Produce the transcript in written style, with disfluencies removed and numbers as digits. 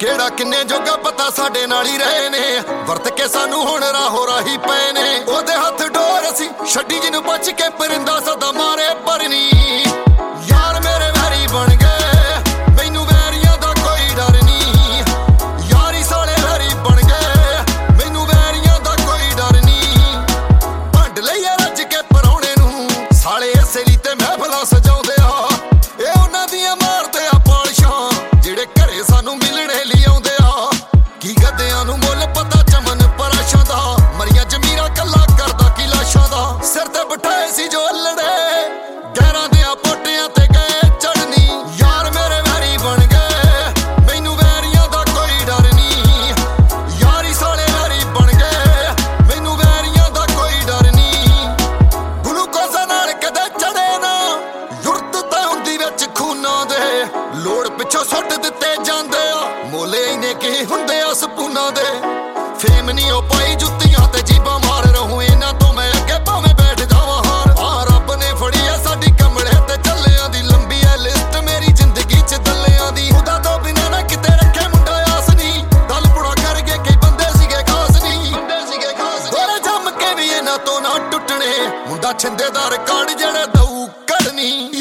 ਕਿਹੜਾ ਕਿੰਨੇ ਜੋਗਾ ਪਤਾ ਸਾਡੇ ਨਾਲ ਹੀ ਰਹੇ ਨੇ, ਵਰਤ ਕੇ ਸਾਨੂੰ ਹੁਣ ਰਾਹੋ ਰਾਹੀ ਪਏ ਨੇ। ਉਹਦੇ ਹੱਥ ਡੋਰ ਅਸੀਂ ਛੱਡੀ ਜਿਹਨੂੰ ਬਚ ਕੇ ਪਰਿੰਦਾ ਸਦਾ ਮਾਰੇ ਪਰਨੀ। ਯਾਰ ਮੇਰੇ ਵੈਰੀ ਬਣ ਗਏ ਮੈਨੂੰ ਵੈਰੀਆਂ ਦਾ ਕੋਈ ਡਰ ਨਹੀਂ, ਯਾਰੀ ਸਾਲੇ ਵੈਰੀ ਬਣ ਗਏ ਮੈਨੂੰ ਵੈਰੀਆਂ ਦਾ ਕੋਈ ਡਰ ਨਹੀਂ। ਭੰਡ ਲਈਏ ਰੱਜ ਕੇ ਪਰੌਣੇ ਨੂੰ ਸਾਲੇ ਇਸੇ ਲਈ ਤੇ ਮਹਿਫਲਾਂ ਸਜਾਉਂਦੇ ਆ। ਇਹ ਉਹਨਾਂ ਦੀਆਂ ਮਾਰਦੇ ਆ ਪਾਲਸ਼ਾਂ ਜਿਹੜੇ ਘਰੇ ਸਾਨੂੰ ਮਿਲਣੇ ਲਈ ਆਉਂਦੇ ਆ। ਕੀ ਗੱਦਿਆਂ ਨੂੰ ਮੁੱਲ ਪਤਾ ਚਮਨ ਪਰਾਸ਼ਾਂ ਦਾ, ਮਰੀਆਂ ਜ਼ਮੀਰਾਂ ਕੱਲਾ ਕਰਦਾ ਕੀ ਲਾਸ਼ਾਂ ਦਾ। ਸਿਰ ਤੇ ਬਿਠਾਏ ਸੀ ਜੋ ਅਲੜੇ ਗਹਿਰਾਂ ਦਿਆਂ ਪੋਟਿਆਂ ਤੇ ਗਏ ਚੜਨੀ। ਯਾਰ ਮੇਰੇ ਵੈਰੀ ਬਣ ਗਏ ਮੈਨੂੰ ਵੈਰੀਆਂ ਦਾ ਕੋਈ ਡਰ ਨਹੀਂ, ਯਾਰੀ ਸਾਲੇ ਵੈਰੀ ਬਣ ਗਏ ਮੈਨੂੰ ਵੈਰੀਆਂ ਦਾ ਕੋਈ ਡਰ ਨਹੀਂ। ਗਲੂਕੋਜ਼ ਨਾਲ ਕਦੇ ਚੜੇ ਨਾ ਯੁਰਤ ਤਾਂ ਹੁੰਦੀ ਵਿੱਚ ਖੂਨਾਂ ਦੇ, ਲੋੜ ਪਿੱਛੋਂ ਸੁੱਟ ਦਿੱਤੇ ਜਾਂਦੇ ਆ ਮੋਲੇ ਇਨੇ ਕੀ ਹੁੰਦੇ ਆ ਸਪੂਨਾਂ ਦੇ। ਫੇਮ ਨਹੀਂ ਉਹ ਪਾਈ ਜੁੱਤੀਆਂ ਤੇ ਜੀਬਾਂ ਮਾਰ ਰਹੂੰ ਇਹਨਾਂ ਤੋਂ ਮੈਂ ਅੱਗੇ ਭਾਵੇਂ ਬੈਠ ਜਾਵਾਂ ਹਾਰ। ਆ ਰੱਬ ਨੇ ਫੜੀ ਆ ਸਾਡੀ ਕਮਲੇ ਤੇ ਚੱਲਿਆਂ ਦੀ ਲੰਬੀ ਐ ਲਿਸਟ ਮੇਰੀ ਜ਼ਿੰਦਗੀ ਚ ਦੱਲਿਆਂ ਦੀ। ਉਹਦਾ ਤੋਂ ਬਿਨਾਂ ਨਾ ਕਿਤੇ ਰੱਖੇ ਮੁੰਡਾ ਆਸ ਨਹੀਂ, ਗੱਲ ਪੁੜਾ ਕਰ ਗਏ ਕਈ ਬੰਦੇ ਸੀਗੇ ਖਾਸ ਨਹੀਂ। ਦੋਰੇ ਜੰਮ ਕੇ ਵੀ ਇਹਨਾਂ ਤੋਂ ਨਾ ਟੁੱਟਣੇ, ਮੁੰਡਾ ਛਿੰਦੇ ਦਾ ਰਿਕਾਰਡ ਜਿਹੜੇ ਦਊ ਕੱਢਣੀ।